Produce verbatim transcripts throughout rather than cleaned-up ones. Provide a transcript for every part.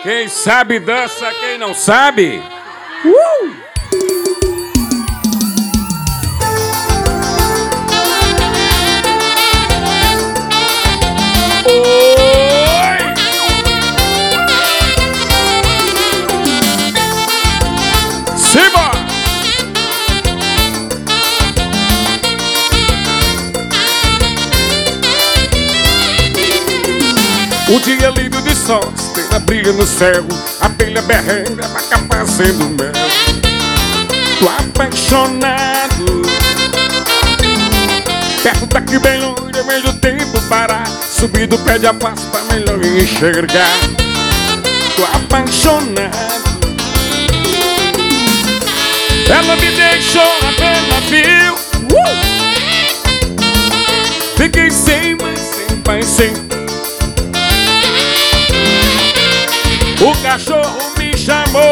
Quem sabe dança, quem não sabe. Uh! Oi! Simbora! O dia lindo de sol, estrela brilha no céu, abelha berreira, vaca fazendo mel. Tô apaixonado, perto daqui bem longe, eu vejo o tempo parar, subir do pé de afasto pra melhor enxergar. Tô apaixonado, ela me deixou a pena fio. uh! Fiquei sem mãe, sem pai, sem... O cachorro me chamou,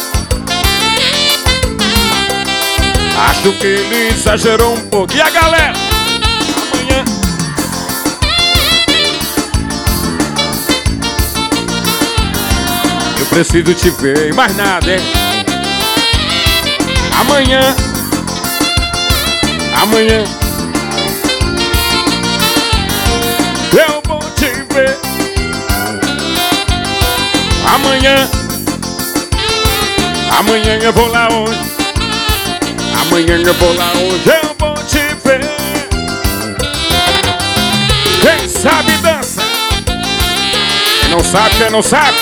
acho que ele exagerou um pouco. E a galera? Amanhã eu preciso te ver, mais nada, hein? Amanhã, amanhã eu vou te ver. Amanhã, amanhã eu vou lá hoje. Amanhã eu vou lá hoje, eu vou te ver. Quem sabe dança, quem não sabe, quem não sabe.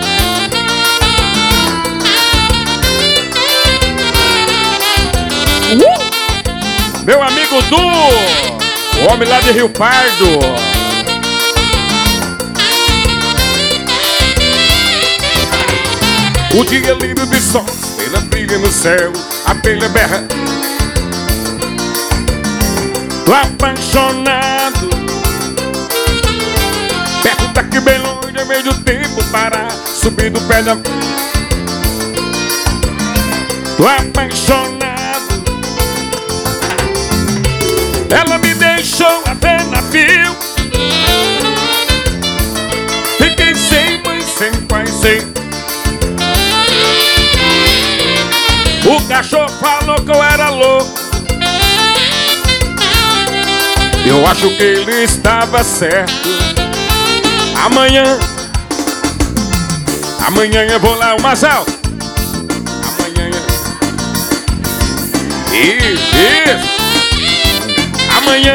uh! Meu amigo Du, o homem lá de Rio Pardo. O dia lindo de sol, estrela brilha no céu, abelha berra. Tô apaixonado, perto daqui bem longe, eu vejo o tempo parar, subir do pé da... Tô apaixonado, ela me deixou até na fio. Fiquei sem mãe, sem pai, sem... O cachorro falou que eu era louco, eu acho que ele estava certo. Amanhã, amanhã eu vou lá o mais alto. Amanhã Isso, isso. Amanhã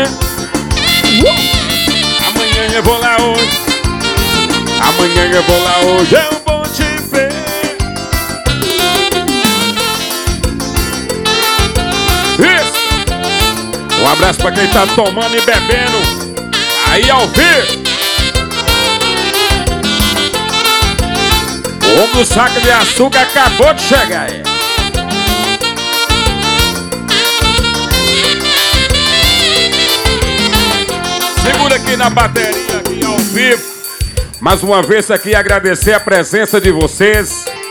Amanhã eu vou lá hoje. Amanhã eu vou lá hoje, eu vou te ver. Isso. Um abraço pra quem tá tomando e bebendo aí ao vivo. O homem do saco de açúcar acabou de chegar aí. Segura aqui na bateria, aqui ao vivo. Mais uma vez aqui agradecer a presença de vocês.